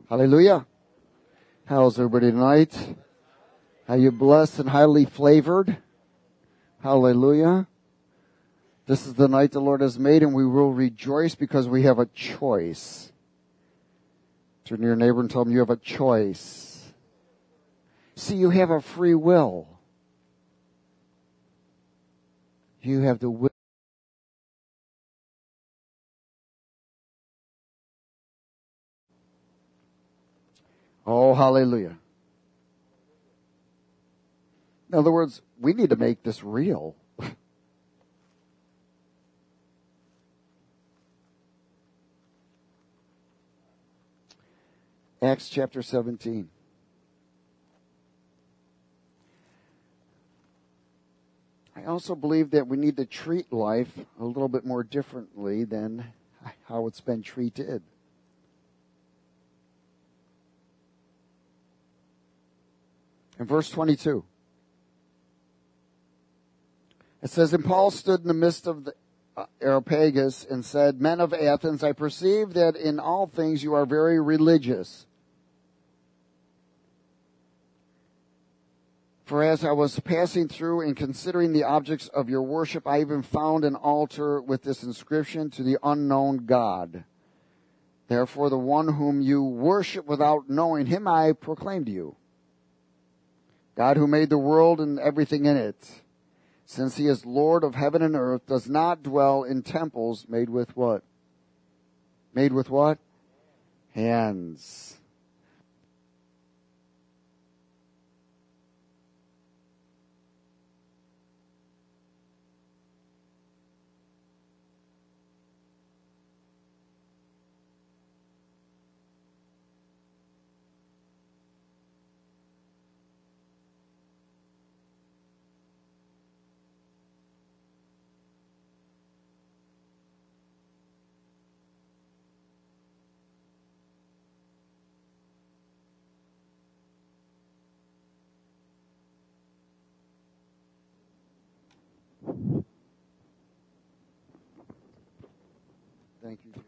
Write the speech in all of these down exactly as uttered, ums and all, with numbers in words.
Hallelujah. How's everybody tonight? Are you blessed and highly flavored? Hallelujah. This is the night the Lord has made, and we will rejoice because we have a choice. Turn to your neighbor and tell them you have a choice. See, you have a free will. You have the will. Oh, hallelujah. In other words, we need to make this real. Acts chapter seventeen. I also believe that we need to treat life a little bit more differently than how it's been treated. In verse twenty-two, it says, And Paul stood in the midst of the uh, Areopagus and said, Men of Athens, I perceive that in all things you are very religious. For as I was passing through and considering the objects of your worship, I even found an altar with this inscription, To the unknown God. Therefore the one whom you worship without knowing him I proclaim to you. God who made the world and everything in it, since he is Lord of heaven and earth, does not dwell in temples made with what? Made with what? Hands. Thank you, dear.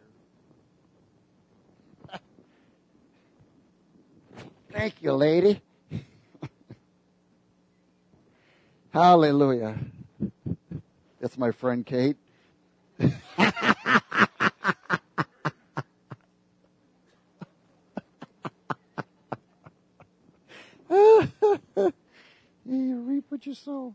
Thank you, lady. Hallelujah. That's my friend Kate. You reap what you sow.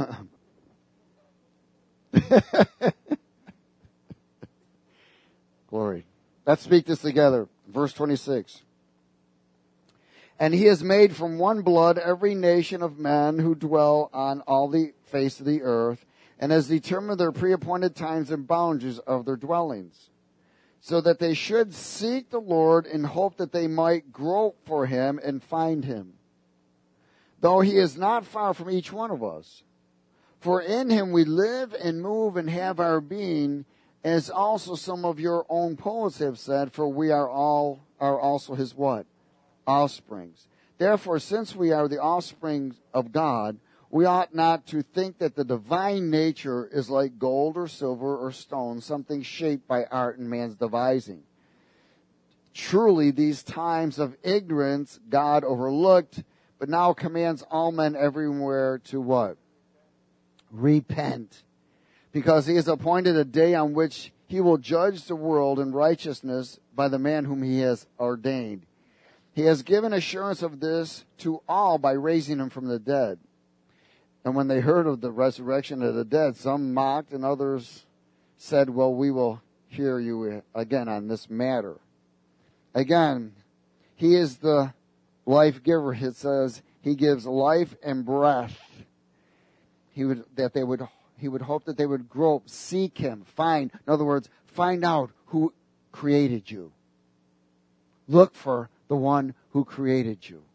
Glory. Let's speak this together. Verse twenty-six. And he has made from one blood every nation of men who dwell on all the face of the earth, and has determined their pre-appointed times and boundaries of their dwellings, so that they should seek the Lord in hope that they might grope for him and find him, though he is not far from each one of us. For in him we live and move and have our being, as also some of your own poets have said, for we are all are also his what? Offsprings. Therefore, since we are the offspring of God, we ought not to think that the divine nature is like gold or silver or stone, something shaped by art and man's devising. Truly, these times of ignorance God overlooked, but now commands all men everywhere to what? Repent. Because he has appointed a day on which he will judge the world in righteousness by the man whom he has ordained. He has given assurance of this to all by raising him from the dead. And when they heard of the resurrection of the dead, some mocked and others said, well, we will hear you again on this matter. Again, he is the life giver. It says he gives life and breath. He would, that they would, he would hope that they would grope, seek him, find. In other words, find out who created you. Look for the one who created you.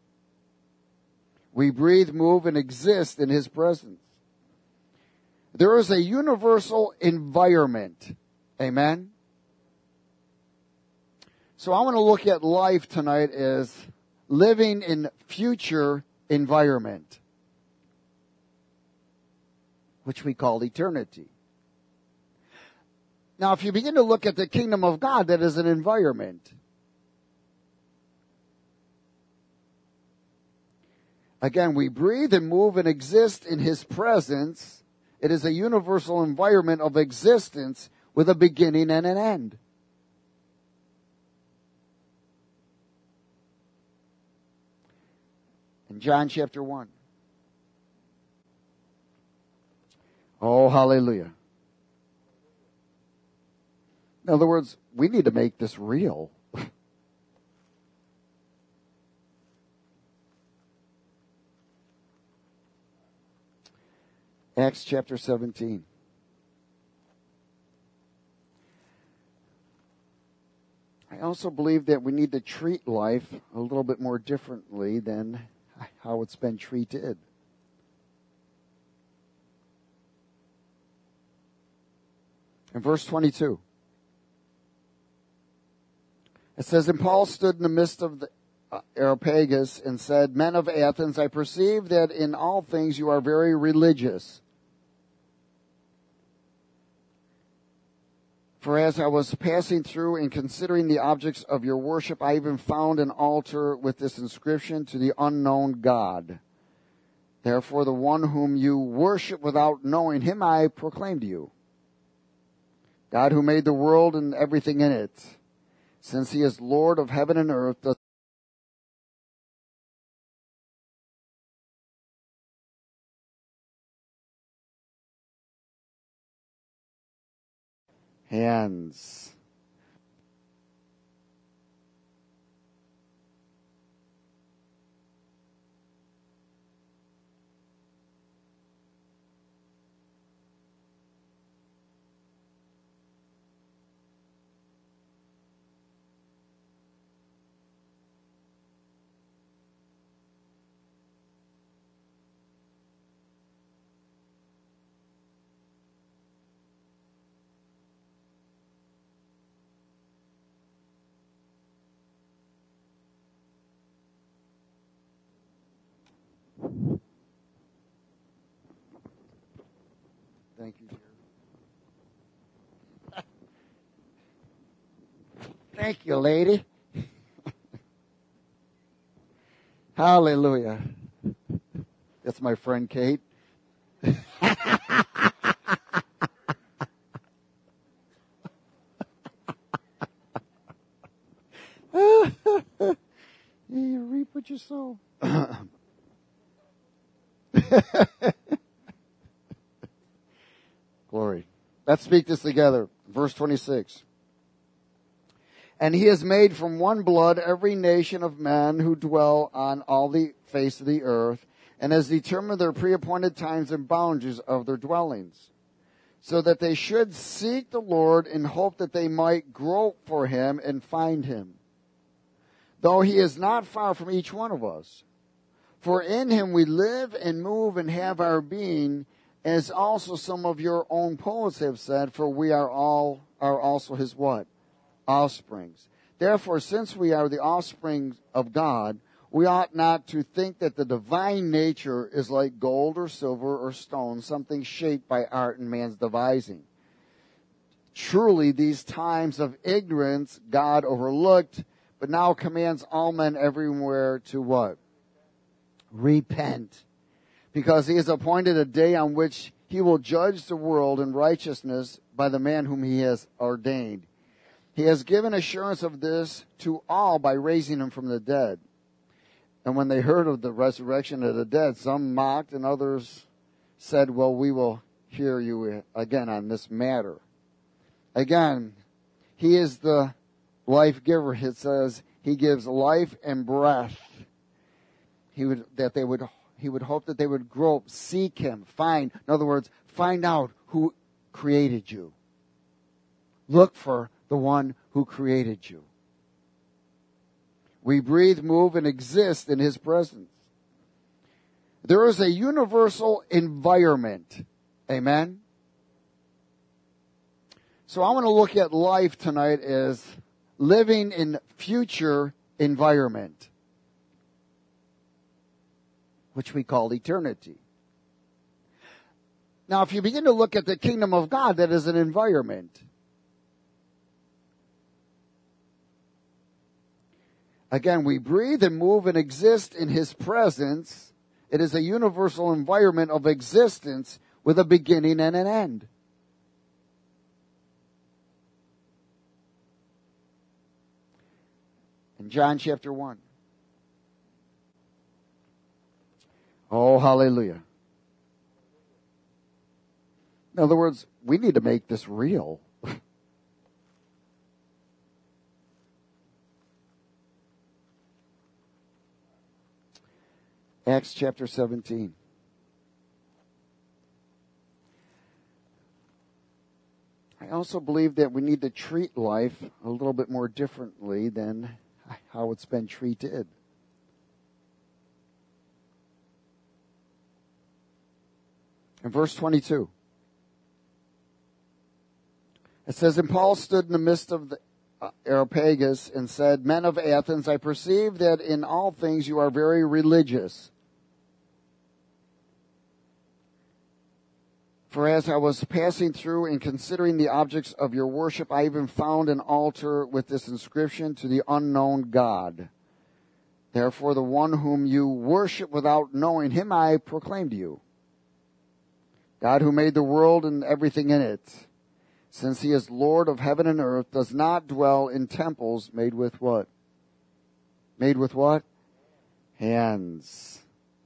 We breathe, move, and exist in his presence. There is a universal environment. Amen? So I want to look at life tonight as living in future environment, which we call eternity. Now, if you begin to look at the kingdom of God, that is an environment. Again, we breathe and move and exist in His presence. It is a universal environment of existence with a beginning and an end. In John chapter one. Oh, hallelujah. In other words, we need to make this real. Acts chapter seventeen. I also believe that we need to treat life a little bit more differently than how it's been treated. In verse twenty-two, it says, And Paul stood in the midst of the uh, Areopagus and said, Men of Athens, I perceive that in all things you are very religious. For as I was passing through and considering the objects of your worship, I even found an altar with this inscription, To the unknown God. Therefore the one whom you worship without knowing him I proclaim to you. God who made the world and everything in it, since he is Lord of heaven and earth, does hands. Thank you, dear. Thank you, lady. Hallelujah. That's my friend Kate. You reap what you sow. Glory. Let's speak this together. Verse twenty-six. And he has made from one blood every nation of men who dwell on all the face of the earth, and has determined their pre-appointed times and boundaries of their dwellings, so that they should seek the Lord in hope that they might grope for him and find him, though he is not far from each one of us. For in him we live and move and have our being, as also some of your own poets have said, for we are all are also his what? Offsprings. Therefore, since we are the offspring of God, we ought not to think that the divine nature is like gold or silver or stone, something shaped by art and man's devising. Truly, these times of ignorance God overlooked, but now commands all men everywhere to what? Repent. Because he has appointed a day on which he will judge the world in righteousness by the man whom he has ordained. He has given assurance of this to all by raising him from the dead. And when they heard of the resurrection of the dead, some mocked and others said, well, we will hear you again on this matter. Again, he is the life giver. It says he gives life and breath. He would, that they would, he would hope that they would grope, seek him, find. In other words, find out who created you. Look for the one who created you. We breathe, move, and exist in his presence. There is a universal environment. Amen? So I want to look at life tonight as living in future environment, which we call eternity. Now, if you begin to look at the kingdom of God, that is an environment. Again, we breathe and move and exist in his presence. It is a universal environment of existence with a beginning and an end. In John chapter one. Oh, hallelujah. In other words, we need to make this real. Acts chapter seventeen. I also believe that we need to treat life a little bit more differently than how it's been treated. In verse twenty-two, it says, And Paul stood in the midst of the uh, Areopagus and said, Men of Athens, I perceive that in all things you are very religious. For as I was passing through and considering the objects of your worship, I even found an altar with this inscription, To the unknown God. Therefore the one whom you worship without knowing him I proclaim to you. God who made the world and everything in it, since he is Lord of heaven and earth, does not dwell in temples made with what? Made with what? Hands.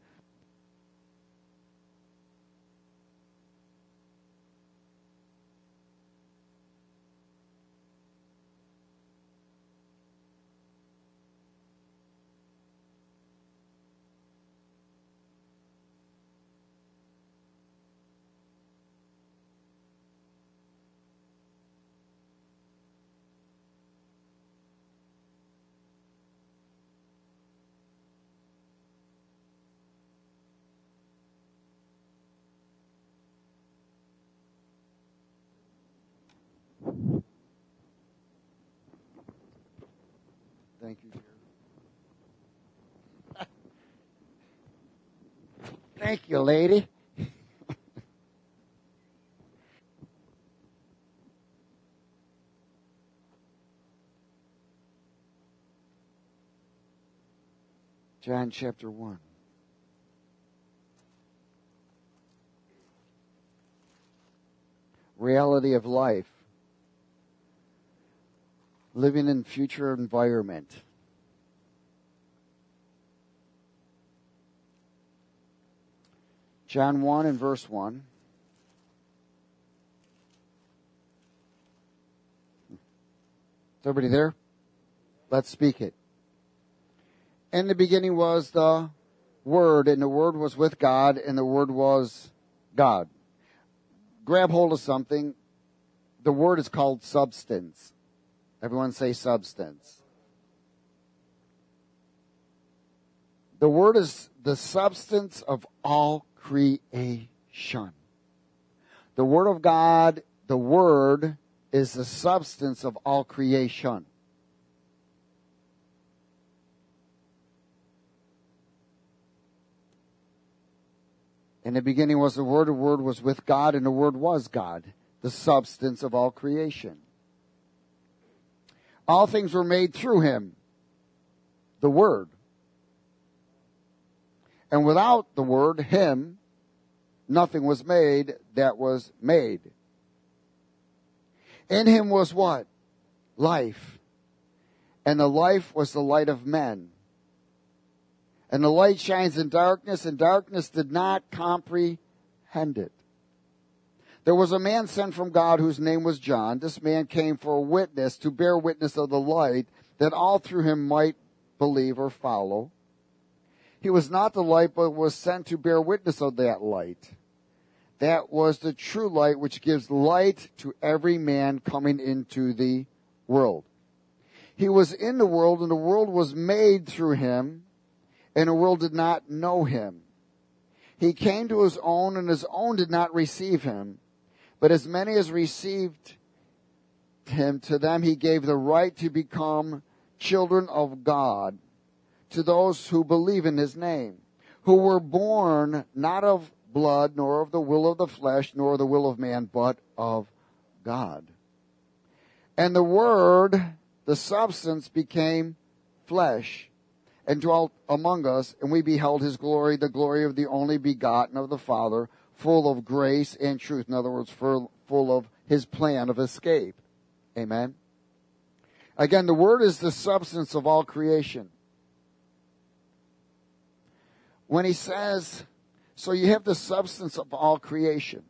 Thank you, dear. Thank you, lady. John chapter one. Reality of life. Living in future environment. John one and verse one. Is everybody there? Let's speak it. In the beginning was the Word, and the Word was with God, and the Word was God. Grab hold of something. The Word is called substance. Everyone say substance. The Word is the substance of all creation. The Word of God, the Word is the substance of all creation. In the beginning was the Word, the Word was with God, and the Word was God, the substance of all creation. All things were made through Him, the Word. And without the Word, Him, nothing was made that was made. In Him was what? Life. And the life was the light of men. And the light shines in darkness, and darkness did not comprehend it. There was a man sent from God whose name was John. This man came for a witness, to bear witness of the light, that all through him might believe or follow. He was not the light, but was sent to bear witness of that light. That was the true light, which gives light to every man coming into the world. He was in the world, and the world was made through him, and the world did not know him. He came to his own, and his own did not receive him. But as many as received him, to them he gave the right to become children of God, to those who believe in his name, who were born not of blood, nor of the will of the flesh, nor the will of man, but of God. And the Word, the substance, became flesh, and dwelt among us, and we beheld his glory, the glory of the only begotten of the Father, full of grace and truth. In other words, full of his plan of escape. Amen. Again, the Word is the substance of all creation. When he says, so you have the substance of all creation.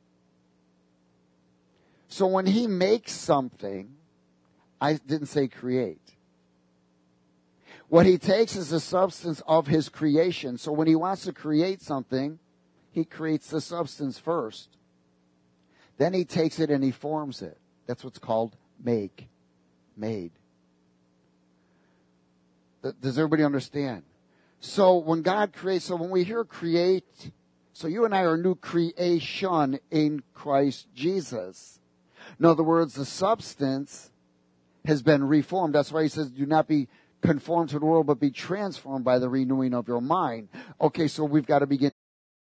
So when he makes something, I didn't say create. What he takes is the substance of his creation. So when he wants to create something, he creates the substance first. Then he takes it and he forms it. That's what's called make, made. Does everybody understand? So when God creates, so when we hear create, so you and I are a new creation in Christ Jesus. In other words, the substance has been reformed. That's why he says, do not be conformed to the world, but be transformed by the renewing of your mind. Okay, so we've got to begin.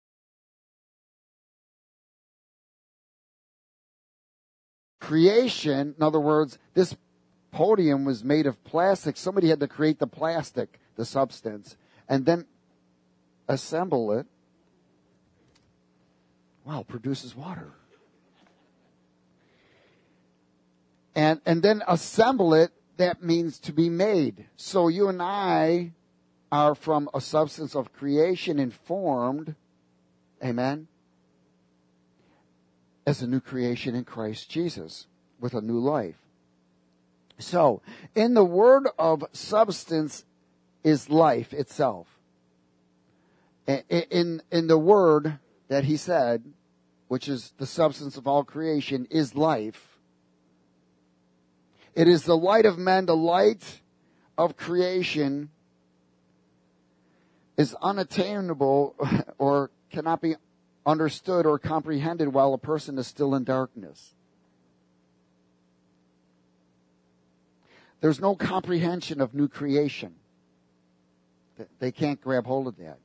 Creation, in other words, this podium was made of plastic. Somebody had to create the plastic, the substance, and then assemble it. Wow, produces water. And, and then assemble it, that means to be made. So you and I are from a substance of creation and formed, amen, as a new creation in Christ Jesus with a new life. So, in the word of substance is life itself. In, in the word that he said, which is the substance of all creation, is life. It is the light of men, the light of creation is unattainable or cannot be understood or comprehended while a person is still in darkness. There's no comprehension of new creation. They can't grab hold of that.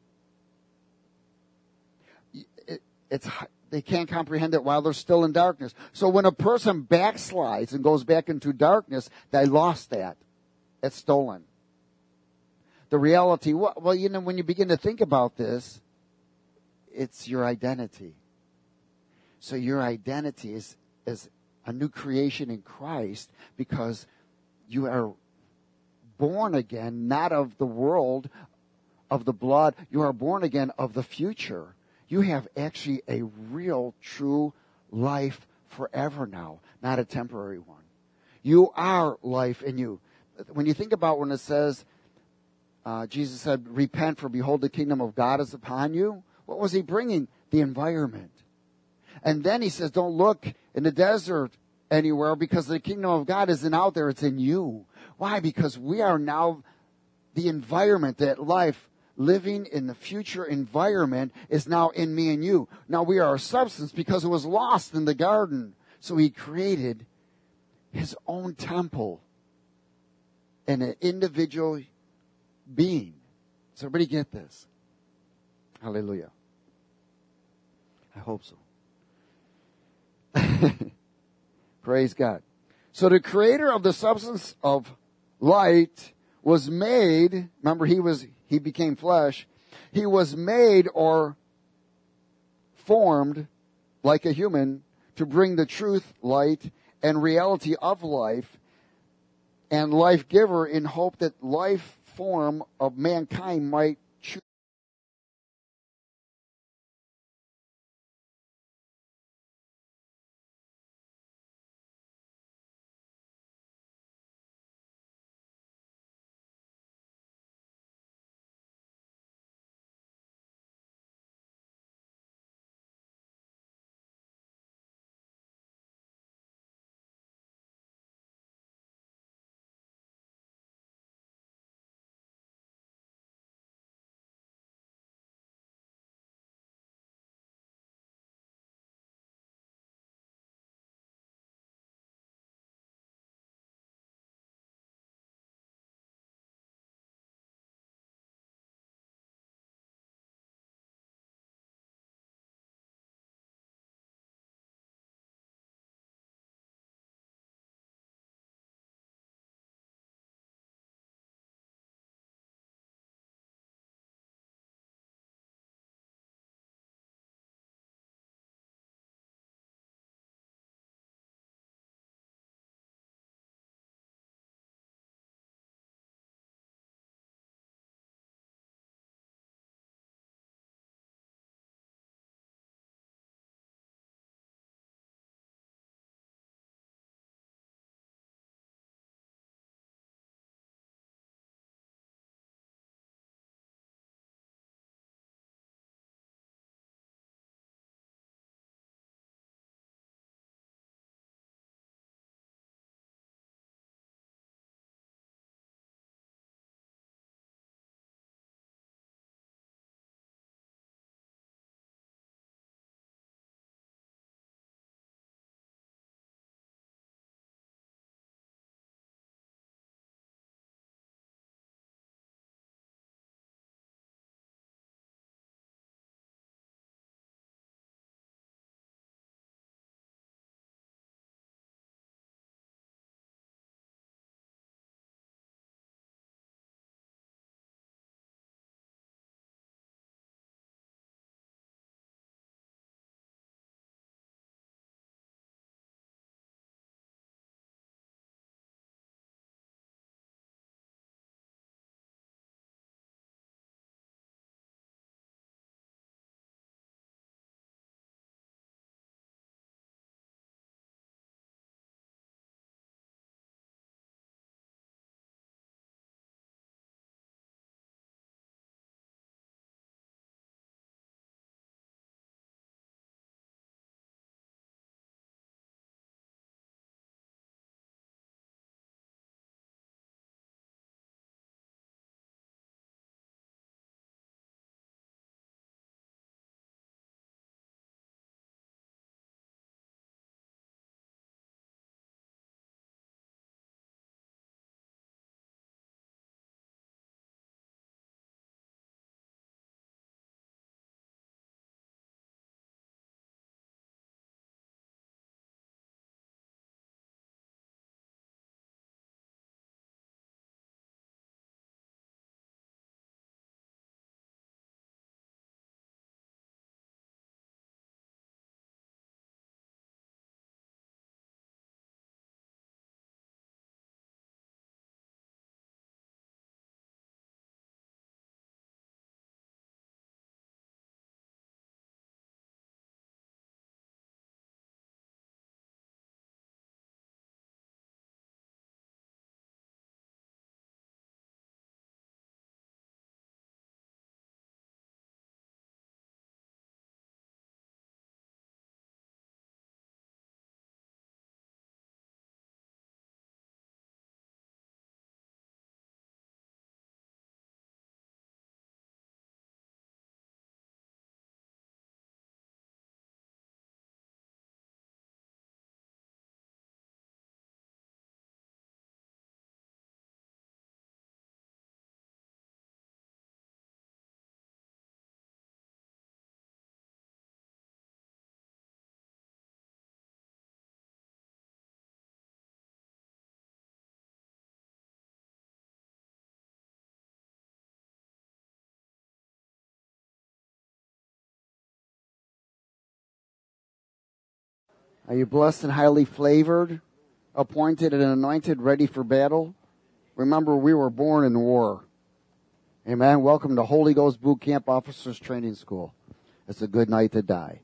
It, it's, they can't comprehend it while they're still in darkness. So when a person backslides and goes back into darkness, they lost that. It's stolen. The reality, well, you know, when you begin to think about this, it's your identity. So your identity is, is a new creation in Christ because you are born again, not of the world, of the blood. You are born again of the future. You have actually a real, true life forever now, not a temporary one. You are life in you. When you think about when it says, uh, Jesus said, repent, for behold, the kingdom of God is upon you. What was he bringing? The environment. And then he says, don't look in the desert anywhere because the kingdom of God isn't out there, it's in you. Why? Because we are now the environment, that life, living in the future environment is now in me and you. Now we are a substance because it was lost in the garden. So he created his own temple and an individual being. Does everybody get this? Hallelujah. I hope so. Praise God. So the creator of the substance of light was made, remember he was, he became flesh. He was made or formed like a human to bring the truth, light, and reality of life and life giver in hope that life form of mankind might choose Are you blessed and highly flavored, appointed and anointed, ready for battle? Remember, we were born in war. Amen. Welcome to Holy Ghost Boot Camp Officers Training School. It's a good night to die.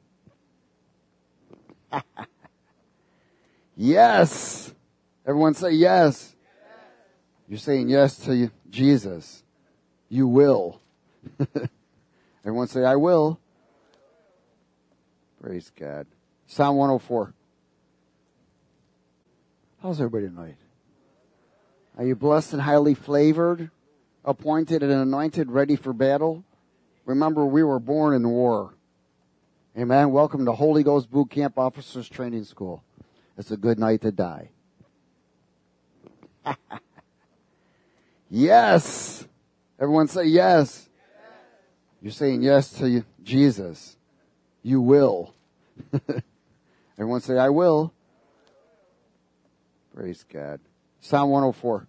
Yes. Everyone say yes. You're saying yes to Jesus. You will. Everyone say, I will. Praise God. Psalm one oh four. How's everybody tonight? Are you blessed and highly flavored, appointed and anointed, ready for battle? Remember, we were born in war. Amen. Welcome to Holy Ghost Boot Camp Officers Training School. It's a good night to die. Yes. Everyone say yes. You're saying yes to Jesus. You will. Everyone say, I will. Praise God. Psalm one oh four.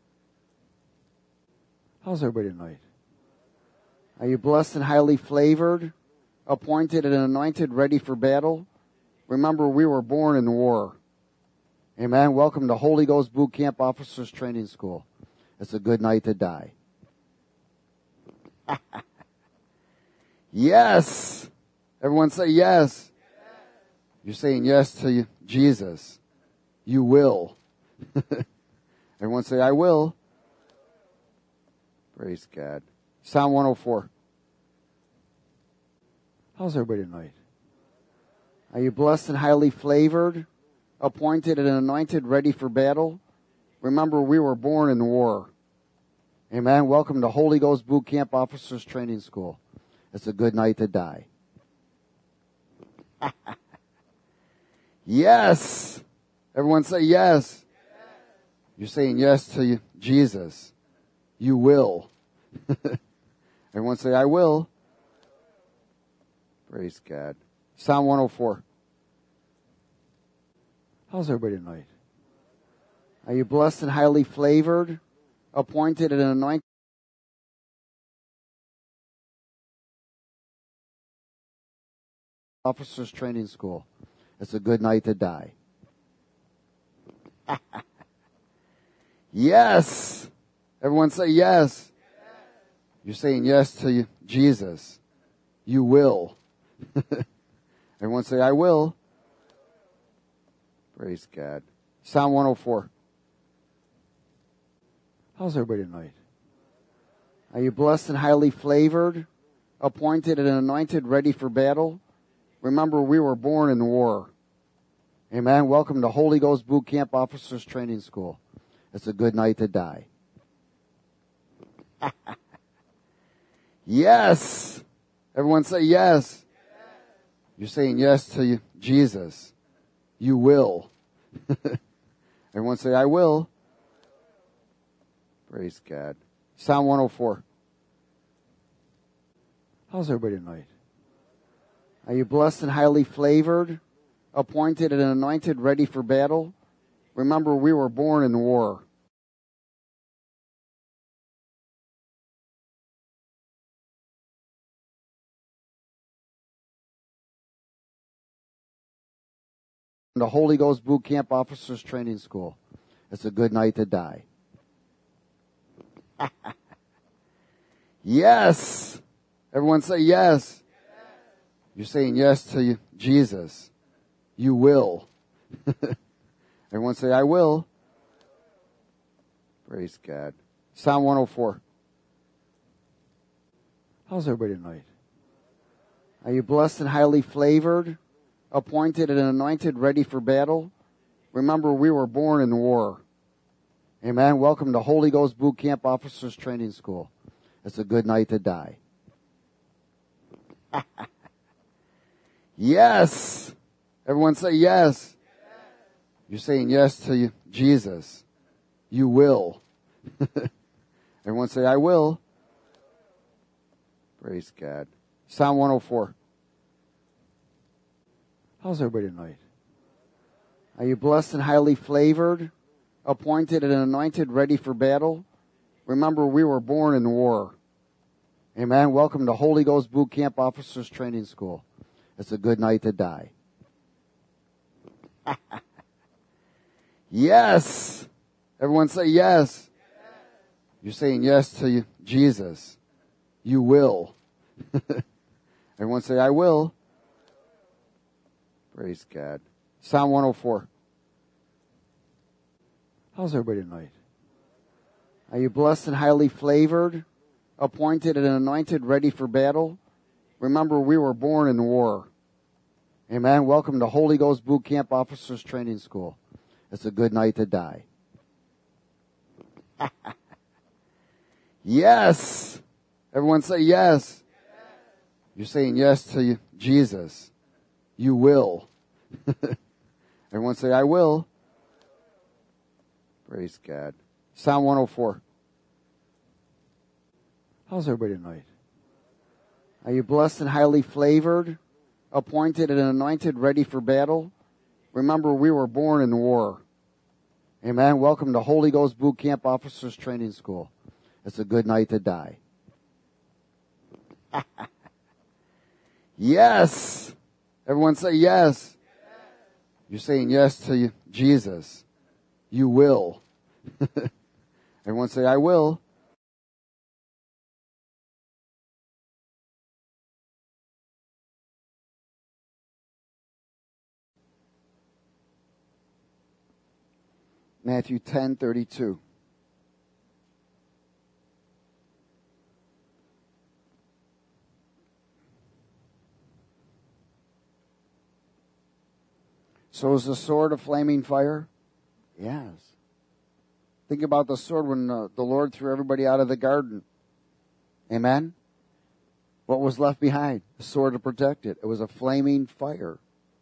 How's everybody tonight? Are you blessed and highly flavored, appointed and anointed, ready for battle? Remember, we were born in war. Amen. Welcome to Holy Ghost Boot Camp Officers Training School. It's a good night to die. Yes. Everyone say yes. You're saying yes to Jesus. You will. Everyone say, I will. Praise God. Psalm one oh four. How's everybody tonight? Are you blessed and highly flavored, appointed and anointed, ready for battle? Remember, we were born in war. Amen. Welcome to Holy Ghost Boot Camp Officers Training School. It's a good night to die. Yes. Everyone say yes. You're saying yes to Jesus. You will. Everyone say, I will. Praise God. Psalm one oh four. How's everybody tonight? Are you blessed and highly flavored, appointed and anointed? Officers Training School. It's a good night to die. Yes. Everyone say yes. You're saying yes to Jesus. You will. Everyone say, I will. Praise God. Psalm one oh four. How's everybody tonight? Are you blessed and highly flavored, appointed and anointed, ready for battle? Remember, we were born in war. Amen. Welcome to Holy Ghost Boot Camp Officers Training School. It's a good night to die. Yes. Everyone say yes. You're saying yes to Jesus. You will. Everyone say, I will. Praise God. Psalm one oh four. How's everybody tonight? Are you blessed and highly flavored, appointed and anointed, ready for battle? Remember, we were born in war. The Holy Ghost Boot Camp Officers Training School. It's a good night to die. Yes. Everyone say yes. You're saying yes to Jesus. You will. Everyone say, I will. Praise God. Psalm one oh four. How's everybody tonight? Are you blessed and highly flavored, appointed and anointed, ready for battle? Remember, we were born in war. Amen. Welcome to Holy Ghost Boot Camp Officers Training School. It's a good night to die. Yes. Everyone say yes. You're saying yes to Jesus. You will. Everyone say, I will. Praise God. Psalm one oh four. How's everybody tonight? Are you blessed and highly flavored, appointed and anointed, ready for battle? Remember, we were born in war. Amen. Welcome to Holy Ghost Boot Camp Officers Training School. It's a good night to die. Yes. Everyone say yes. You're saying yes to Jesus. You will. Everyone say, I will. Praise God. Psalm one oh four. How's everybody tonight? Are you blessed and highly flavored, appointed and anointed, ready for battle? Remember, we were born in war. Amen. Welcome to Holy Ghost Boot Camp Officers Training School. It's a good night to die. Yes. Everyone say yes. You're saying yes to Jesus. You will. Everyone say, I will. Praise God. Psalm one oh four. How's everybody tonight? Are you blessed and highly flavored, appointed and anointed, ready for battle? Remember, we were born in war. Amen. Welcome to Holy Ghost Boot Camp Officers Training School. It's a good night to die. Yes. Everyone say yes. You're saying yes to Jesus. You will. Everyone say, I will. Matthew ten thirty-two. So is the sword a flaming fire? Yes. Think about the sword when uh, the Lord threw everybody out of the garden. Amen? What was left behind? The sword to protect it. It was a flaming fire.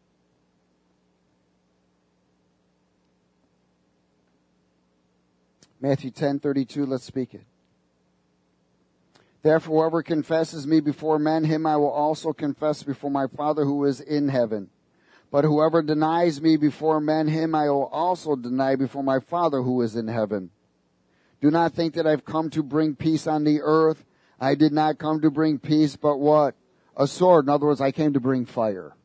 Matthew ten thirty-two, let's speak it. Therefore, whoever confesses me before men, him I will also confess before my Father who is in heaven. But whoever denies me before men, him I will also deny before my Father who is in heaven. Do not think that I've come to bring peace on the earth. I did not come to bring peace, but what? A sword. In other words, I came to bring fire.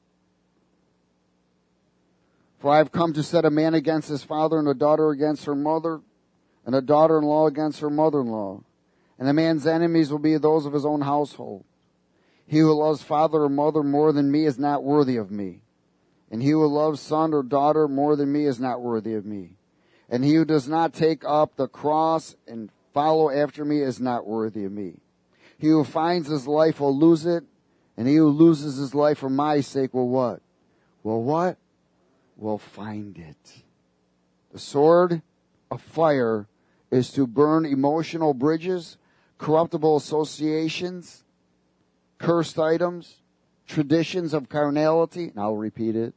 For I have come to set a man against his father, and a daughter against her mother, and a daughter-in-law against her mother-in-law. And a man's enemies will be those of his own household. He who loves father or mother more than me is not worthy of me. And he who loves son or daughter more than me is not worthy of me. And he who does not take up the cross and follow after me is not worthy of me. He who finds his life will lose it, and he who loses his life for my sake will what? Will what? Will find it. The sword of fire is to burn emotional bridges, corruptible associations, cursed items, traditions of carnality, and I'll repeat it,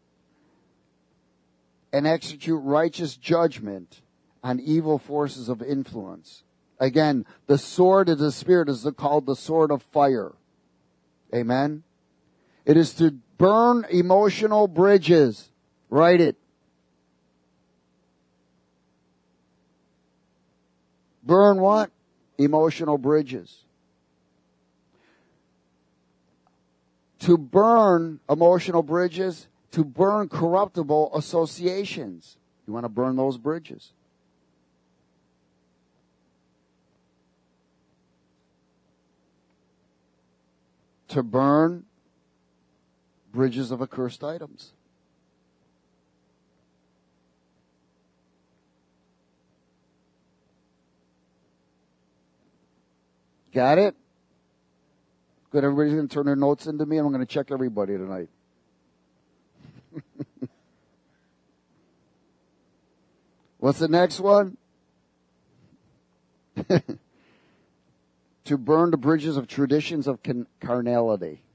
and execute righteous judgment on evil forces of influence. Again, the sword of the Spirit is called the sword of fire. Amen? It is to burn emotional bridges. Write it. Burn what? Emotional bridges. To burn emotional bridges, to burn corruptible associations. You want to burn those bridges. To burn bridges of accursed items. Got it? Good. Everybody's going to turn their notes into me, and I'm going to check everybody tonight. What's the next one? To burn the bridges of traditions of can- carnality.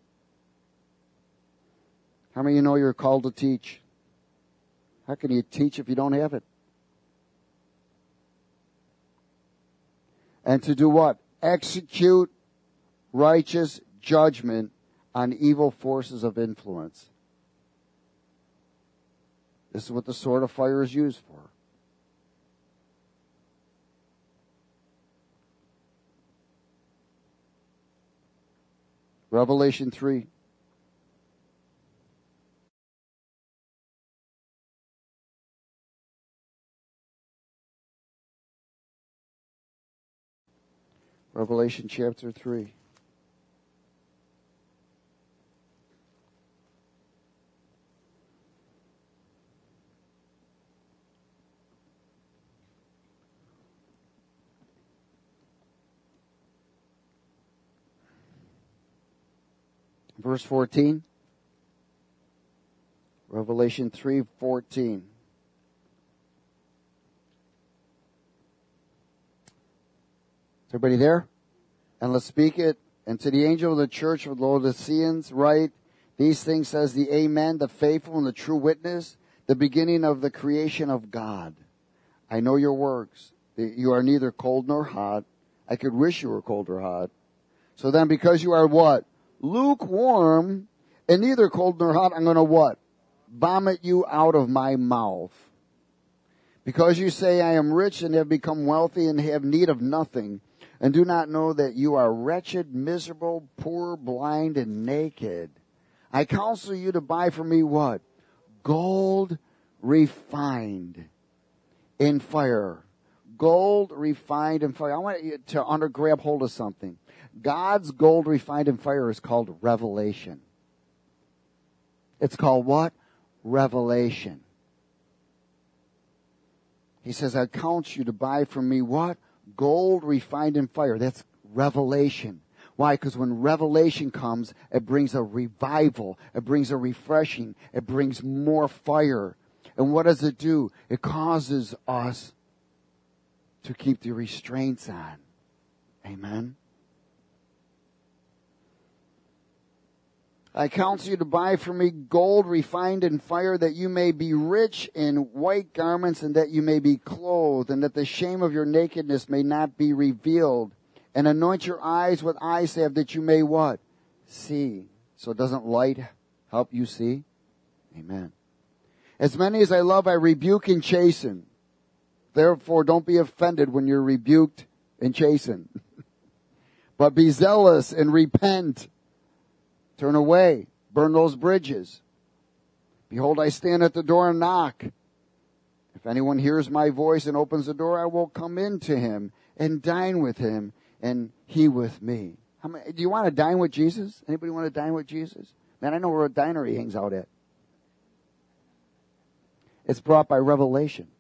How many of you know you're called to teach? How can you teach if you don't have it? And to do what? Execute righteous judgment on evil forces of influence. This is what the sword of fire is used for. Revelation three. Revelation chapter three. Verse fourteen. Revelation three fourteen. Is everybody there? And let's speak it. And to the angel of the church of the Laodiceans write, these things says the Amen, the faithful and the true witness, the beginning of the creation of God. I know your works. You are neither cold nor hot. I could wish you were cold or hot. So then because you are what? Lukewarm and neither cold nor hot, I'm going to what? Vomit you out of my mouth. Because you say, I am rich and have become wealthy and have need of nothing, and do not know that you are wretched, miserable, poor, blind, and naked. I counsel you to buy from me what? Gold refined in fire. Gold refined in fire. I want you to under grab hold of something. God's gold refined in fire is called revelation. It's called what? Revelation. He says, I counsel you to buy from me what? Gold refined in fire. That's revelation. Why? Because when revelation comes, it brings a revival. It brings a refreshing. It brings more fire. And what does it do? It causes us to keep the restraints on. Amen. I counsel you to buy from me gold refined in fire, that you may be rich in white garments, and that you may be clothed, and that the shame of your nakedness may not be revealed. And anoint your eyes with eye salve, that you may what? See. So doesn't light help you see? Amen. As many as I love, I rebuke and chasten. Therefore, don't be offended when you're rebuked and chastened. But be zealous and repent. Turn away. Burn those bridges. Behold, I stand at the door and knock. If anyone hears my voice and opens the door, I will come in to him and dine with him, and he with me. How many, do you want to dine with Jesus? Anybody want to dine with Jesus? Man, I know where a diner he hangs out at. It's brought by revelation.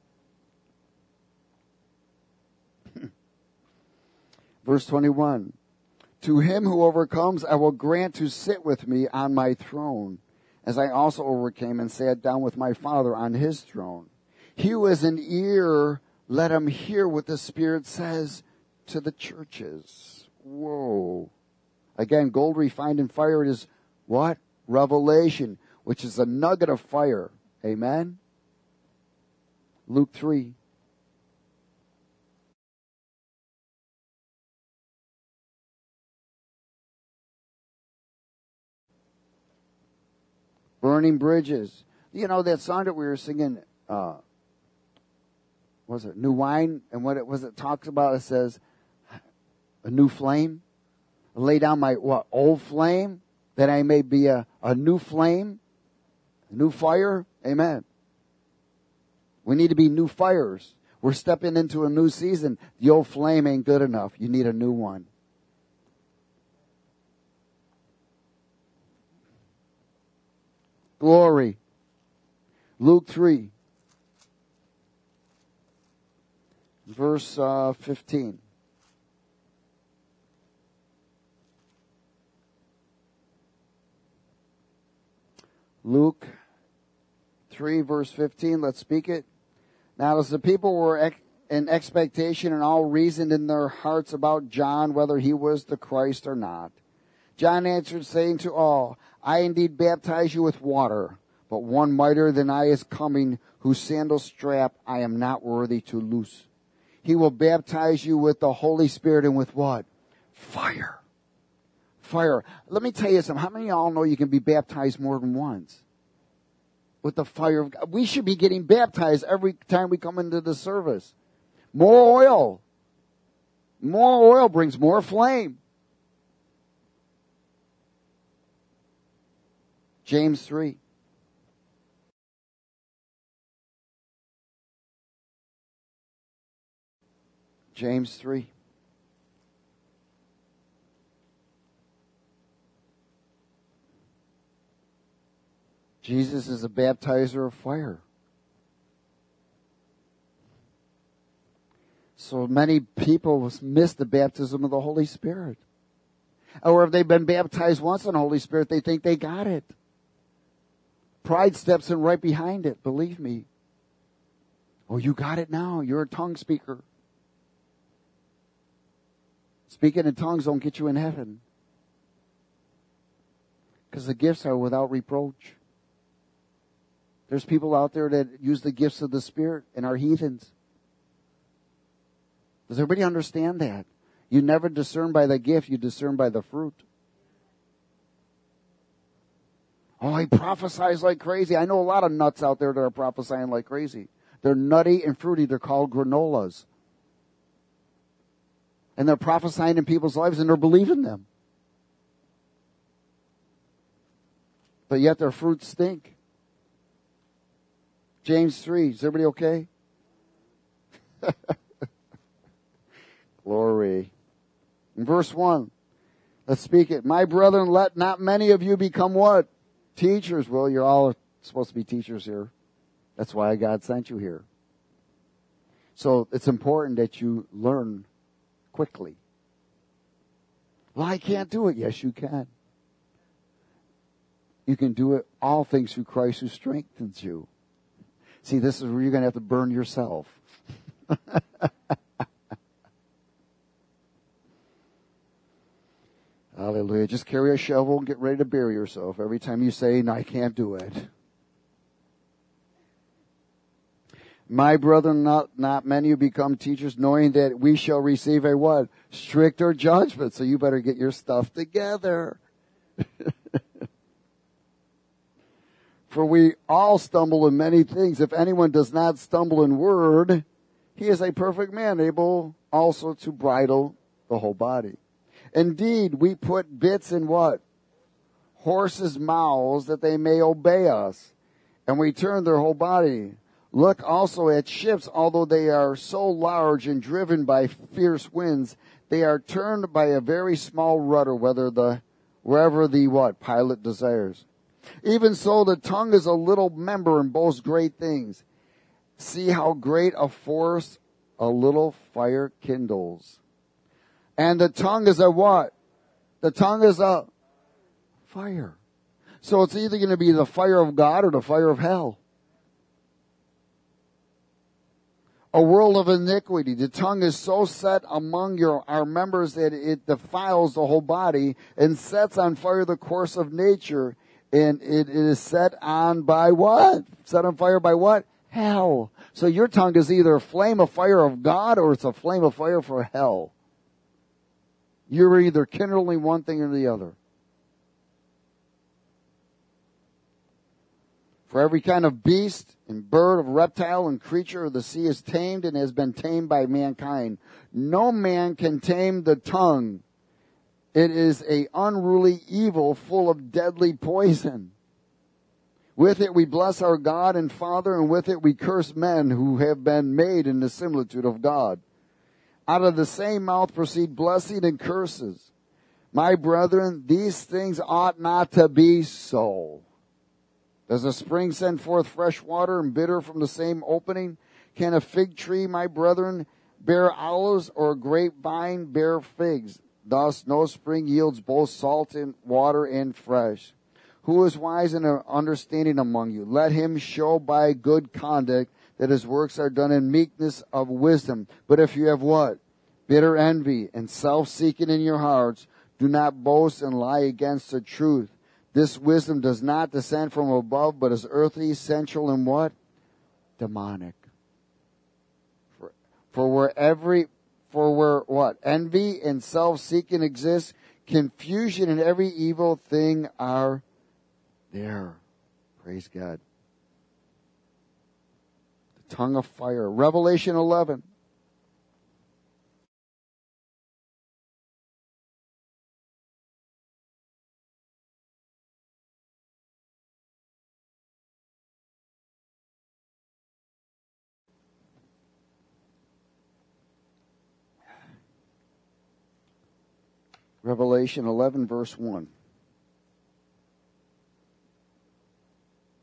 Verse twenty-one. To him who overcomes, I will grant to sit with me on my throne, as I also overcame and sat down with my Father on his throne. He who has an ear, let him hear what the Spirit says to the churches. Whoa. Again, gold refined in fire is what? Revelation, which is a nugget of fire. Amen? Luke three. Burning bridges. You know that song that we were singing, uh, was it New Wine? And what it was it talks about, it says, a new flame. Lay down my what old flame, that I may be a, a new flame, a new fire. Amen. We need to be new fires. We're stepping into a new season. The old flame ain't good enough. You need a new one. Glory. Luke three. Verse uh, fifteen. Luke three, verse fifteen. Let's speak it. Now as the people were ex- in expectation and all reasoned in their hearts about John, whether he was the Christ or not, John answered, saying to all, I indeed baptize you with water, but one mightier than I is coming, whose sandal strap I am not worthy to loose. He will baptize you with the Holy Spirit and with what? Fire. Fire. Let me tell you something. How many of y'all know you can be baptized more than once? With the fire of God. We should be getting baptized every time we come into the service. More oil. More oil brings more flame. James three. James three. Jesus is a baptizer of fire. So many people miss the baptism of the Holy Spirit. Or if they've been baptized once in the Holy Spirit, they think they got it. Pride steps in right behind it, believe me. Oh, you got it now. You're a tongue speaker. Speaking in tongues don't get you in heaven. Because the gifts are without reproach. There's people out there that use the gifts of the Spirit and are heathens. Does everybody understand that? You never discern by the gift, you discern by the fruit. Oh, he prophesies like crazy. I know a lot of nuts out there that are prophesying like crazy. They're nutty and fruity. They're called granolas. And they're prophesying in people's lives and they're believing them. But yet their fruits stink. James three, is everybody okay? Glory. In verse one, let's speak it. My brethren, let not many of you become what? Teachers. Well, you're all supposed to be teachers here. That's why God sent you here. So it's important that you learn quickly. Well, I can't do it. Yes, you can. You can do it, all things through Christ who strengthens you. See, this is where you're going to have to burn yourself. Hallelujah. Just carry a shovel and get ready to bury yourself every time you say, no, I can't do it. My brethren, not, not many who become teachers, knowing that we shall receive a what? Stricter judgment. So you better get your stuff together. For we all stumble in many things. If anyone does not stumble in word, he is a perfect man, able also to bridle the whole body. Indeed, we put bits in what? Horses' mouths that they may obey us. And we turn their whole body. Look also at ships, although they are so large and driven by fierce winds, they are turned by a very small rudder, whether the, wherever the what? Pilot desires. Even so, the tongue is a little member and boasts great things. See how great a force a little fire kindles. And the tongue is a what? The tongue is a fire. So it's either going to be the fire of God or the fire of hell. A world of iniquity. The tongue is so set among your our members that it defiles the whole body and sets on fire the course of nature. And it, it is set on by what? Set on fire by what? Hell. So your tongue is either a flame of fire of God or it's a flame of fire for hell. You're either kindling one thing or the other. For every kind of beast and bird, of reptile and creature of the sea is tamed and has been tamed by mankind. No man can tame the tongue. It is a unruly evil full of deadly poison. With it we bless our God and Father, and with it we curse men who have been made in the similitude of God. Out of the same mouth proceed blessing and curses. My brethren, these things ought not to be so. Does a spring send forth fresh water and bitter from the same opening? Can a fig tree, my brethren, bear olives, or a grapevine bear figs? Thus no spring yields both salt and water and fresh. Who is wise and understanding among you? Let him show by good conduct that his works are done in meekness of wisdom. But if you have what? Bitter envy and self-seeking in your hearts, do not boast and lie against the truth. This wisdom does not descend from above, but is earthly, sensual, and what? Demonic. For, for where every, for where what? Envy and self-seeking exist, confusion and every evil thing are there. Praise God. The tongue of fire. Revelation eleven. Revelation eleven, verse one.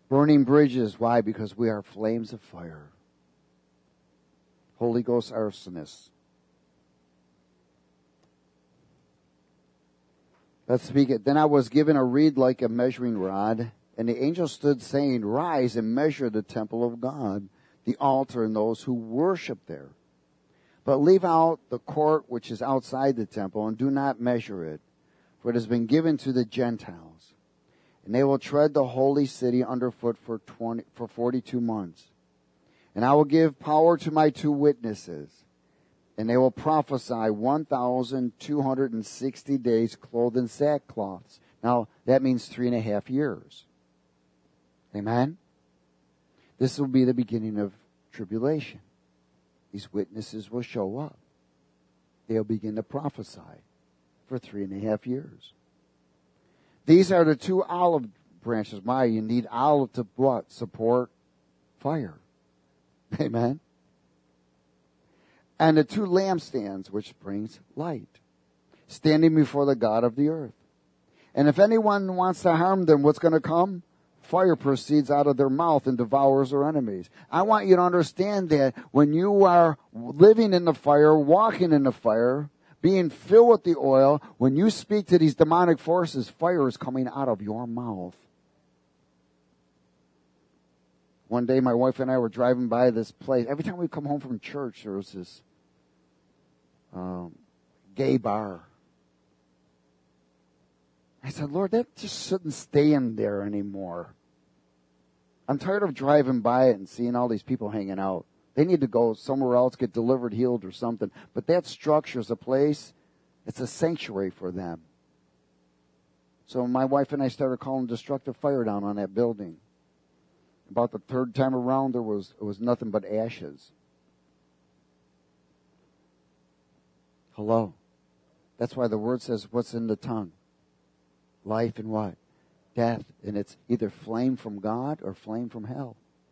Burning bridges. Why? Because we are flames of fire. Holy Ghost arsonists. Let's speak it. Then I was given a reed like a measuring rod, and the angel stood saying, Rise and measure the temple of God, the altar, and those who worship there. But leave out the court which is outside the temple, and do not measure it, for it has been given to the Gentiles. And they will tread the holy city underfoot for twenty for forty-two months. And I will give power to my two witnesses, and they will prophesy one thousand two hundred sixty days clothed in sackcloths. Now, that means three and a half years. Amen? This will be the beginning of tribulation. These witnesses will show up. They'll begin to prophesy for three and a half years. These are the two olive branches. Why? You need olive to what? Support fire. Amen? And the two lampstands, which brings light, standing before the God of the earth. And if anyone wants to harm them, what's going to come? Fire proceeds out of their mouth and devours their enemies. I want you to understand that when you are living in the fire, walking in the fire, being filled with the oil, when you speak to these demonic forces, fire is coming out of your mouth. One day my wife and I were driving by this place. Every time we come home from church, there was this um, gay bar. I said, Lord, that just shouldn't stay in there anymore. I'm tired of driving by it and seeing all these people hanging out. They need to go somewhere else, get delivered, healed, or something. But that structure is a place, it's a sanctuary for them. So my wife and I started calling destructive fire down on that building. About the third time around, there was it was nothing but ashes. Hello. That's why the word says, what's in the tongue? Life and what? Death. And it's either flame from God or flame from hell.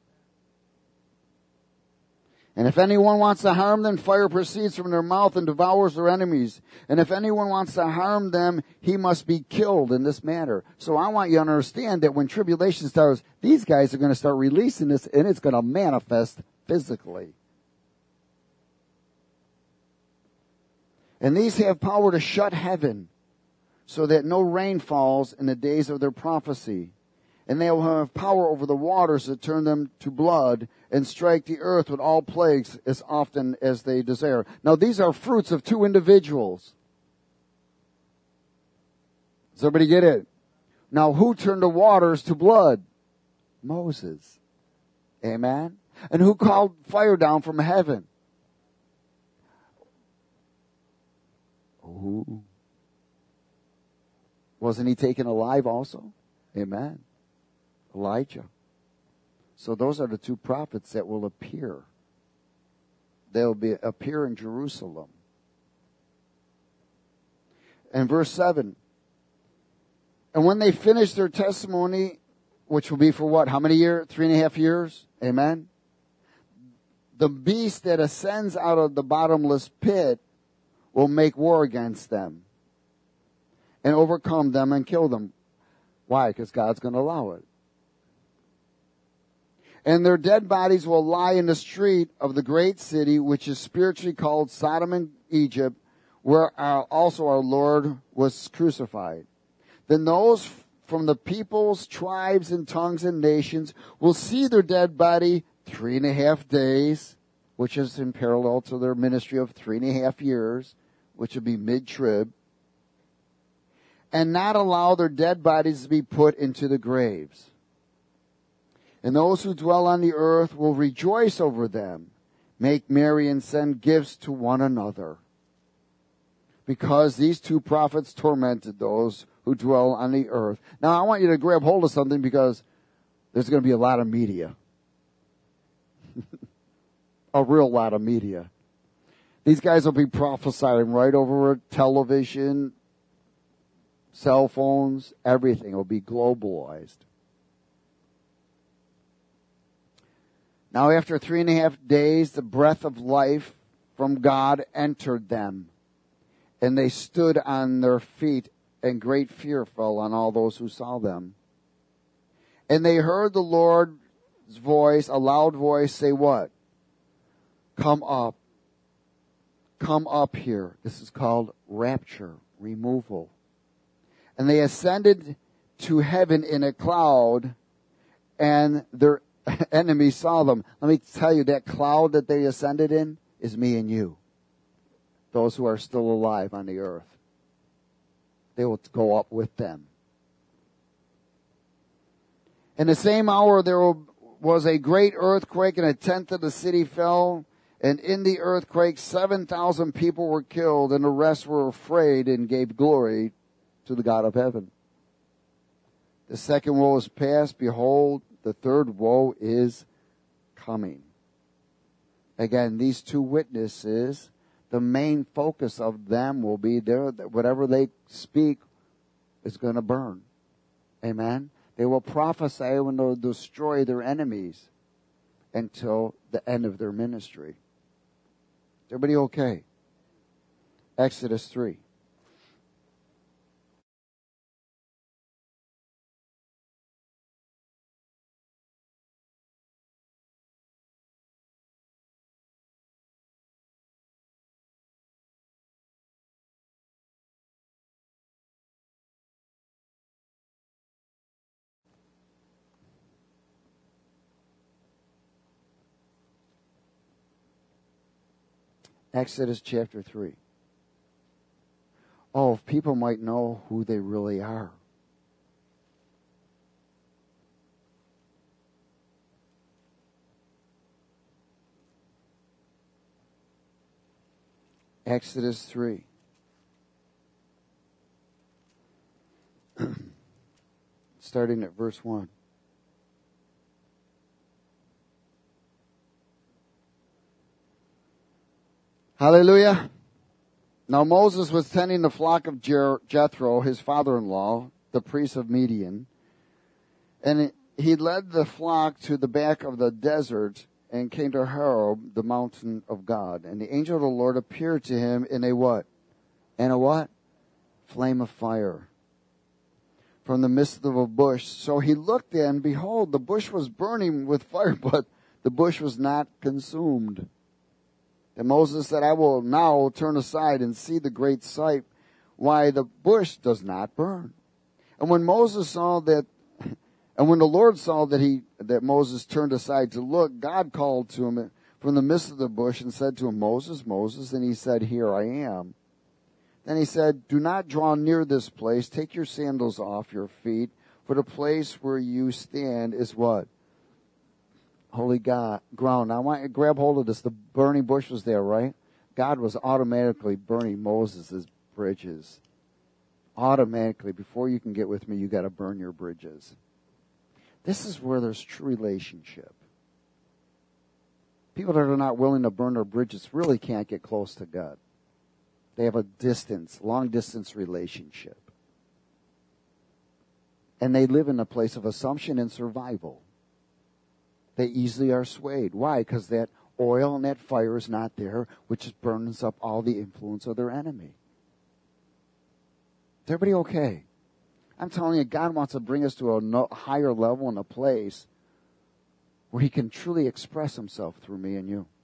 And if anyone wants to harm them, fire proceeds from their mouth and devours their enemies. And if anyone wants to harm them, he must be killed in this manner. So I want you to understand that when tribulation starts, these guys are going to start releasing this, and it's going to manifest physically. And these have power to shut heaven, so that no rain falls in the days of their prophecy. And they will have power over the waters to turn them to blood and strike the earth with all plagues as often as they desire. Now, these are fruits of two individuals. Does everybody get it? Now, who turned the waters to blood? Moses. Amen? And who called fire down from heaven? Ooh. Wasn't he taken alive also? Amen. Elijah. So those are the two prophets that will appear. They'll be appear in Jerusalem. And verse seven. And when they finish their testimony, which will be for what? How many years? Three and a half years? Amen. The beast that ascends out of the bottomless pit will make war against them and overcome them and kill them. Why? Because God's going to allow it. And their dead bodies will lie in the street of the great city, which is spiritually called Sodom and Egypt, where our, also our Lord was crucified. Then those from the peoples, tribes, and tongues and nations will see their dead body three and a half days, which is in parallel to their ministry of three and a half years, which would be mid-trib, and not allow their dead bodies to be put into the graves. And those who dwell on the earth will rejoice over them, make merry, and send gifts to one another. Because these two prophets tormented those who dwell on the earth. Now, I want you to grab hold of something, because there's going to be a lot of media. A real lot of media. These guys will be prophesying right over television, cell phones, everything will be globalized. Now, after three and a half days, the breath of life from God entered them, and they stood on their feet, and great fear fell on all those who saw them. And they heard the Lord's voice, a loud voice, say what? Come up. Come up here. This is called rapture, removal. And they ascended to heaven in a cloud, and their enemies saw them. Let me tell you, that cloud that they ascended in is me and you. Those who are still alive on the earth. They will go up with them. In the same hour there was a great earthquake, and a tenth of the city fell. And in the earthquake seven thousand people were killed, and the rest were afraid and gave glory to the God of heaven. The second woe is past. Behold, the third woe is coming. Again, these two witnesses, the main focus of them will be there. Whatever they speak is going to burn. Amen. They will prophesy when they'll destroy their enemies until the end of their ministry. Is everybody okay? Exodus three. Exodus chapter three. Oh, if people might know who they really are. Exodus three. Starting at verse one. Hallelujah. Now Moses was tending the flock of Jer- Jethro, his father-in-law, the priest of Midian. And he led the flock to the back of the desert and came to Horeb, the mountain of God. And the angel of the Lord appeared to him in a what? In a what? Flame of fire from the midst of a bush. So he looked, and behold, the bush was burning with fire, but the bush was not consumed. And Moses said, I will now turn aside and see the great sight, why the bush does not burn. And when Moses saw that, and when the Lord saw that he, that Moses turned aside to look, God called to him from the midst of the bush and said to him, Moses, Moses, and he said, Here I am. Then he said, Do not draw near this place. Take your sandals off your feet, for the place where you stand is what? Holy God, ground. Now I want you to grab hold of this. The burning bush was there, right? God was automatically burning Moses' bridges. Automatically. Before you can get with me, you got to burn your bridges. This is where there's true relationship. People that are not willing to burn their bridges really can't get close to God. They have a distance, long distance relationship. And they live in a place of assumption and survival. They easily are swayed. Why? Because that oil and that fire is not there, which burns up all the influence of their enemy. Is everybody okay? I'm telling you, God wants to bring us to a no, higher level and a place where he can truly express himself through me and you.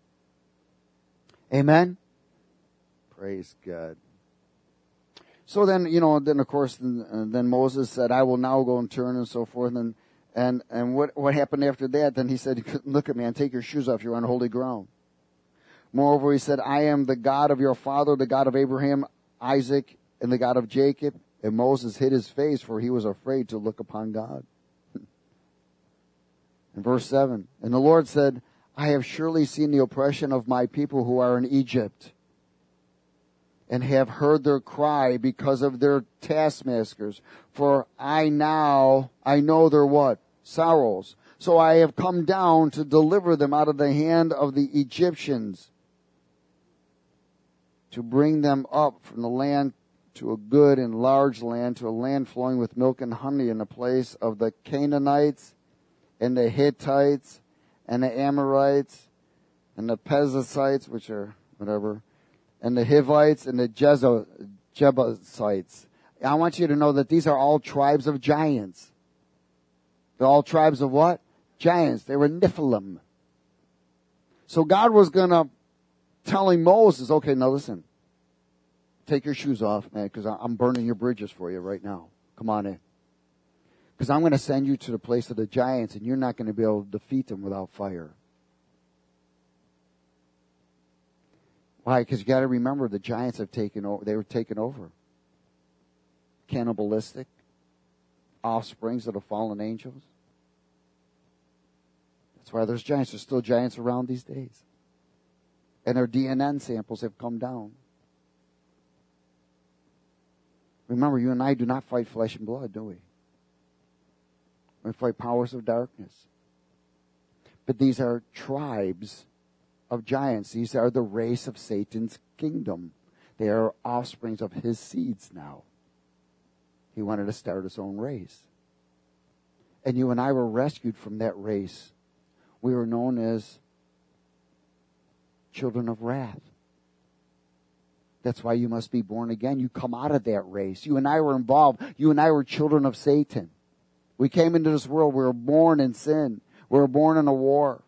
Amen? Praise God. So then, you know, then of course, then, then Moses said, I will now go and turn and so forth. And And and what what happened after that? Then he said, look at me and take your shoes off. You're on holy ground. Moreover, he said, I am the God of your father, the God of Abraham, Isaac, and the God of Jacob. And Moses hid his face, for he was afraid to look upon God. In verse seven, and the Lord said, I have surely seen the oppression of my people who are in Egypt, and have heard their cry because of their taskmasters. For I now, I know their what? Sorrows. So I have come down to deliver them out of the hand of the Egyptians, to bring them up from the land to a good and large land, to a land flowing with milk and honey, in the place of the Canaanites and the Hittites and the Amorites and the Perizzites, which are whatever, and the Hivites and the Jezo, Jebusites. I want you to know that these are all tribes of giants. They're all tribes of what? Giants. They were Nephilim. So God was going to telling Moses, okay, now listen. Take your shoes off, man, because I'm burning your bridges for you right now. Come on in. Because I'm going to send you to the place of the giants, and you're not going to be able to defeat them without fire. Why? Because you got to remember the giants have taken over. They were taken over. Cannibalistic. Offsprings of the fallen angels. That's why there's giants. There's still giants around these days. And their D N A samples have come down. Remember, you and I do not fight flesh and blood, do we? We fight powers of darkness. But these are tribes of giants. These are the race of Satan's kingdom. They are offsprings of his seeds now. He wanted to start his own race. And you and I were rescued from that race. We were known as children of wrath. That's why you must be born again. You come out of that race. You and I were involved. You and I were children of Satan. We came into this world. We were born in sin. We were born in a war.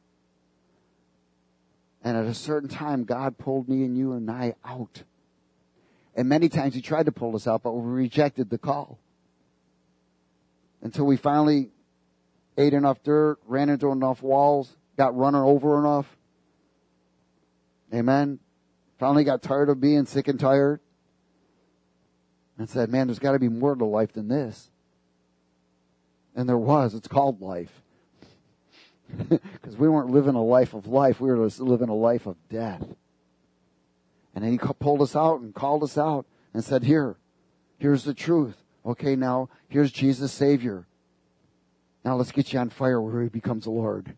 And at a certain time, God pulled me and you and I out. And many times he tried to pull us out, but we rejected the call. Until we finally ate enough dirt, ran into enough walls, got run over enough. Amen. Finally got tired of being sick and tired. And said, man, there's got to be more to life than this. And there was. It's called life. Because we weren't living a life of life. We were living a life of death. And then he pulled us out and called us out and said, here, here's the truth. Okay, now, here's Jesus Savior. Now let's get you on fire where he becomes Lord.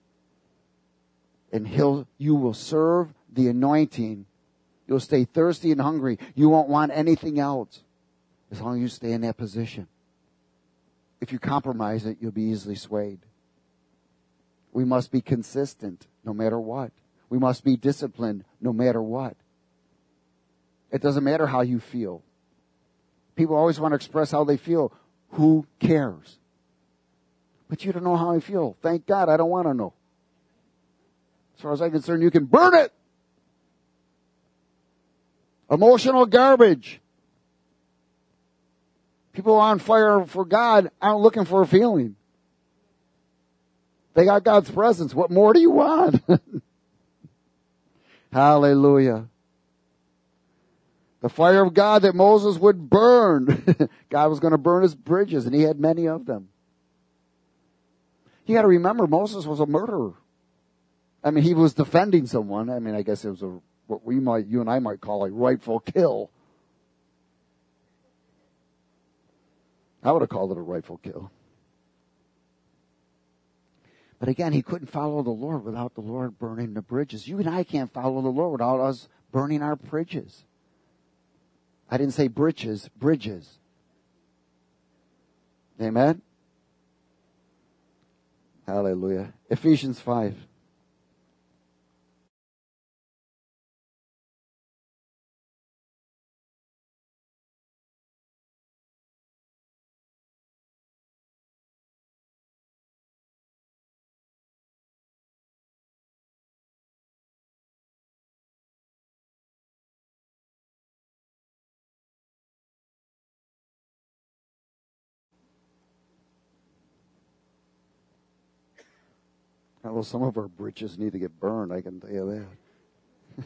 And he'll, you will serve the anointing. You'll stay thirsty and hungry. You won't want anything else as long as you stay in that position. If you compromise it, you'll be easily swayed. We must be consistent no matter what. We must be disciplined no matter what. It doesn't matter how you feel. People always want to express how they feel. Who cares? But you don't know how I feel. Thank God, I don't want to know. As far as I'm concerned, you can burn it. Emotional garbage. People on fire for God aren't looking for a feeling. They got God's presence. What more do you want? Hallelujah. The fire of God that Moses would burn. God was going to burn his bridges, and he had many of them. You got to remember, Moses was a murderer. I mean, he was defending someone. I mean, I guess it was a what we might, you and I might call a rightful kill. I would have called it a rightful kill. But again, he couldn't follow the Lord without the Lord burning the bridges. You and I can't follow the Lord without us burning our bridges. I didn't say britches, bridges. Amen? Hallelujah. Ephesians five. Well, some of our britches need to get burned, I can tell you that.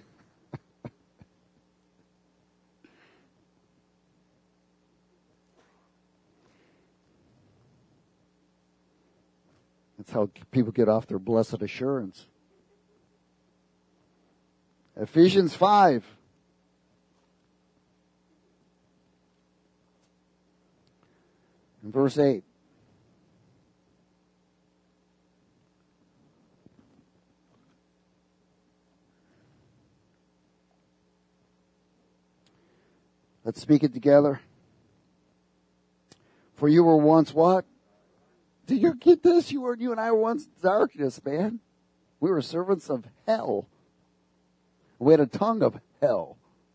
That's how people get off their blessed assurance. Ephesians five. In verse eight. Let's speak it together. For you were once what? Did you get this? You were, you and I were once darkness, man. We were servants of hell. We had a tongue of hell.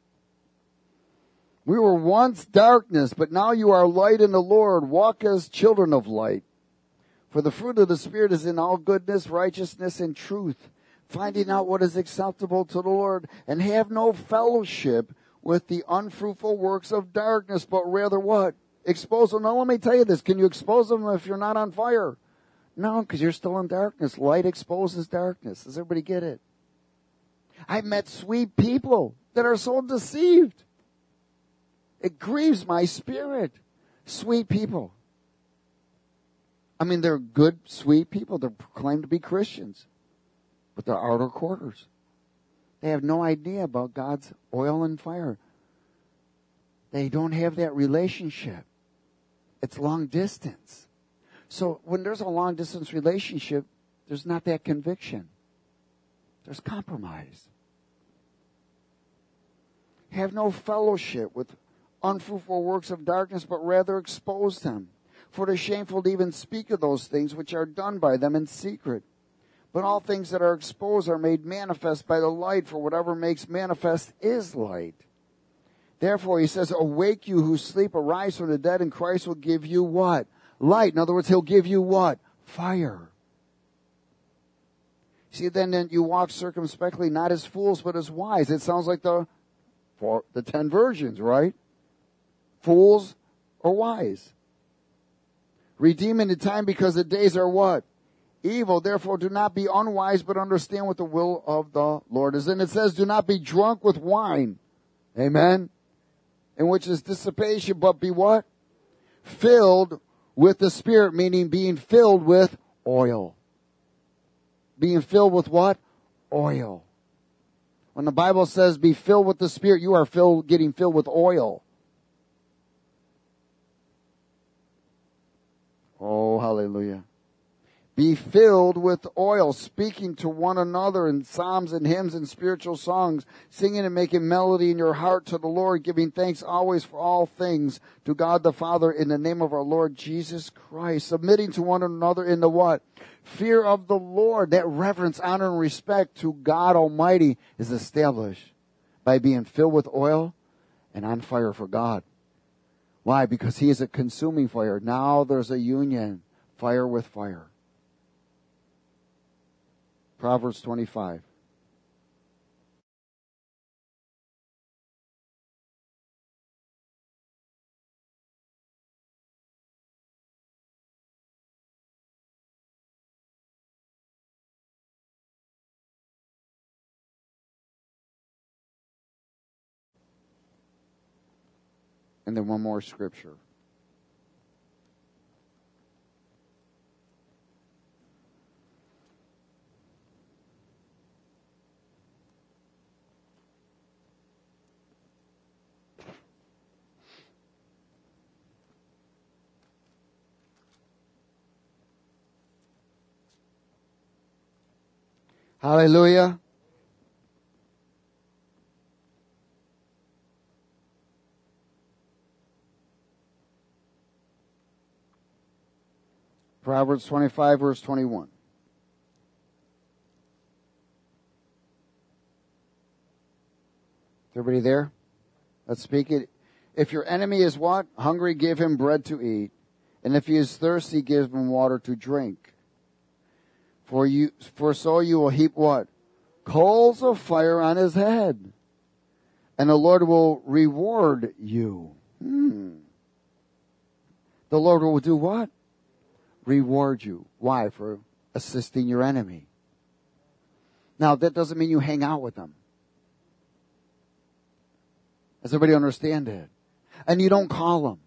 We were once darkness, but now you are light in the Lord. Walk as children of light. For the fruit of the Spirit is in all goodness, righteousness, and truth, finding out what is acceptable to the Lord, and have no fellowship with the unfruitful works of darkness, but rather what? Expose them. Now let me tell you this. Can you expose them if you're not on fire? No, because you're still in darkness. Light exposes darkness. Does everybody get it? I met sweet people that are so deceived. It grieves my spirit. Sweet people. I mean, they're good, sweet people. They're proclaimed to be Christians. But they're outer quarters. They have no idea about God's oil and fire. They don't have that relationship. It's long distance. So when there's a long distance relationship, there's not that conviction. There's compromise. Have no fellowship with unfruitful works of darkness, but rather expose them. For it is shameful to even speak of those things which are done by them in secret. But all things that are exposed are made manifest by the light, for whatever makes manifest is light. Therefore, he says, awake you who sleep, arise from the dead, and Christ will give you what? Light. In other words, he'll give you what? Fire. See, then, then you walk circumspectly, not as fools, but as wise. It sounds like the, for the ten virgins, right? Fools or wise. Redeeming the time because the days are what? Evil. Therefore, do not be unwise, but understand what the will of the Lord is. And it says, do not be drunk with wine. Amen. In which is dissipation, but be what? Filled with the Spirit, meaning being filled with oil. Being filled with what? Oil. When the Bible says be filled with the Spirit, you are filled, getting filled with oil. Oh, hallelujah. Be filled with oil, speaking to one another in psalms and hymns and spiritual songs, singing and making melody in your heart to the Lord, giving thanks always for all things to God the Father in the name of our Lord Jesus Christ, submitting to one another in the what? Fear of the Lord. That reverence, honor, and respect to God Almighty is established by being filled with oil and on fire for God. Why? Because he is a consuming fire. Now there's a union, fire with fire. Proverbs twenty-five. And then one more scripture. Hallelujah. Proverbs twenty-five, verse twenty-one. Everybody there? Let's speak it. If your enemy is what? Hungry, give him bread to eat. And if he is thirsty, give him water to drink. For you, for so you will heap what? Coals of fire on his head. And the Lord will reward you. Hmm. The Lord will do what? Reward you. Why? For assisting your enemy. Now, that doesn't mean you hang out with them. Does everybody understand it? And you don't call them.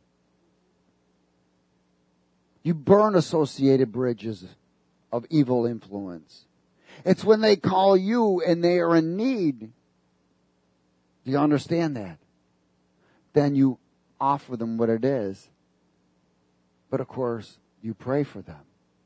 You burn associated bridges of evil influence. It's when they call you and they are in need. Do you understand that? Then you offer them what it is. But of course, you pray for them.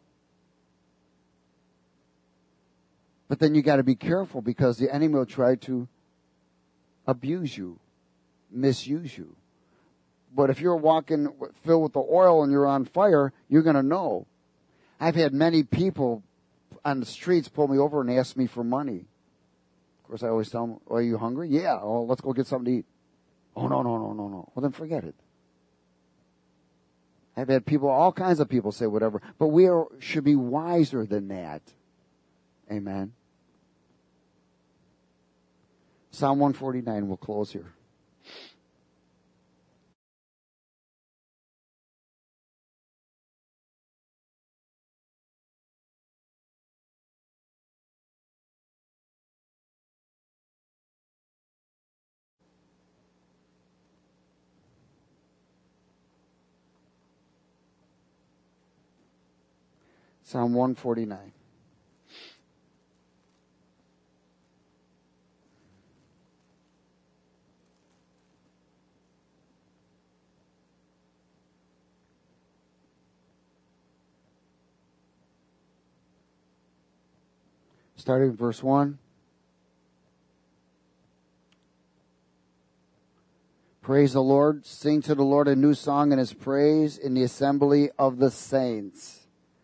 But then you got to be careful because the enemy will try to abuse you, misuse you. But if you're walking filled with the oil and you're on fire, you're going to know. I've had many people on the streets pull me over and ask me for money. Of course, I always tell them, are you hungry? Yeah. Oh, let's go get something to eat. Oh, no, no, no, no, no. Well, then forget it. I've had people, all kinds of people say whatever, but we are, should be wiser than that. Amen. Psalm one forty-nine, we'll close here. Psalm one forty-nine. Starting with verse one. Praise the Lord. Sing to the Lord a new song in his praise in the assembly of the saints.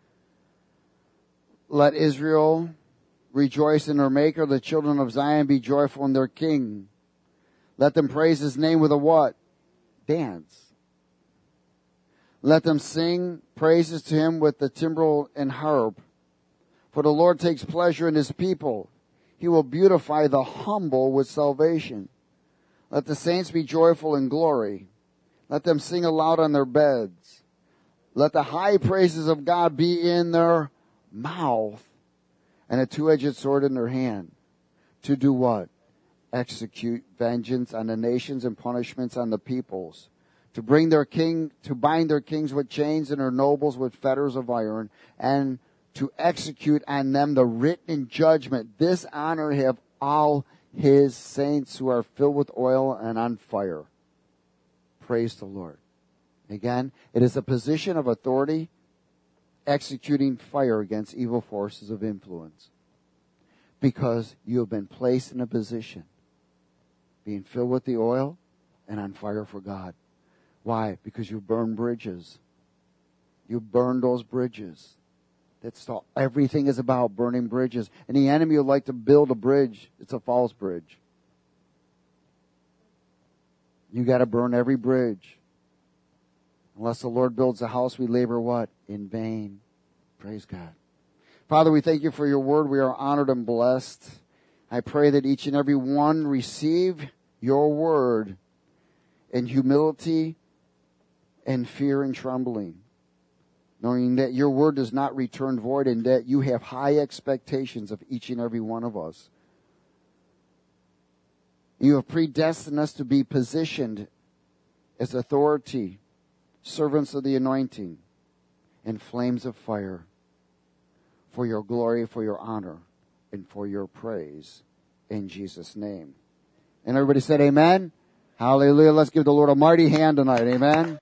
Let Israel rejoice in their Maker. The children of Zion be joyful in their King. Let them praise his name with a what? Dance. Let them sing praises to him with the timbrel and harp. For the Lord takes pleasure in his people. He will beautify the humble with salvation. Let the saints be joyful in glory. Let them sing aloud on their beds. Let the high praises of God be in their mouth and a two-edged sword in their hand. To do what? Execute vengeance on the nations and punishments on the peoples. To bring their king, to bind their kings with chains and their nobles with fetters of iron, and to execute on them the written judgment. This honor have all his saints who are filled with oil and on fire. Praise the Lord. Again, it is a position of authority executing fire against evil forces of influence. Because you have been placed in a position being filled with the oil and on fire for God. Why? Because you burn bridges. You burn those bridges. That's all. Everything is about burning bridges. And the enemy would like to build a bridge. It's a false bridge. You got to burn every bridge. Unless the Lord builds a house, we labor what? In vain. Praise God. Father, we thank you for your word. We are honored and blessed. I pray that each and every one receive your word in humility and fear and trembling, knowing that your word does not return void and that you have high expectations of each and every one of us. You have predestined us to be positioned as authority, servants of the anointing, and flames of fire for your glory, for your honor, and for your praise in Jesus' name. And everybody said amen. Hallelujah. Let's give the Lord a mighty hand tonight. Amen.